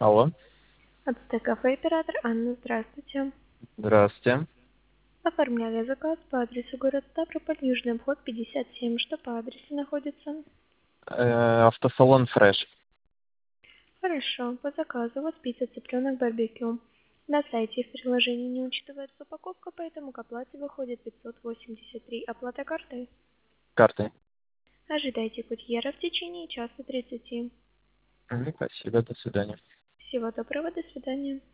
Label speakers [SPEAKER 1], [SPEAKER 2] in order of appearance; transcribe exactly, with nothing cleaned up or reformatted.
[SPEAKER 1] Алло,
[SPEAKER 2] Ацтек-кафе, оператор Анна, здравствуйте.
[SPEAKER 1] здравствуйте.
[SPEAKER 2] Оформляли заказ по адресу город Ставрополь, Южный обход пятьдесят семь. Что по адресу находится?
[SPEAKER 1] Э, автосалон Фреш.
[SPEAKER 2] Хорошо, по заказу вот пицца, цыпленок, барбекю. На сайте и в приложении не учитывается упаковка, поэтому к оплате выходит пятьсот восемьдесят три. Оплата картой.
[SPEAKER 1] Картой.
[SPEAKER 2] Ожидайте курьера в течение часа тридцати.
[SPEAKER 1] Мгм, спасибо, до свидания.
[SPEAKER 2] Всего доброго, до свидания.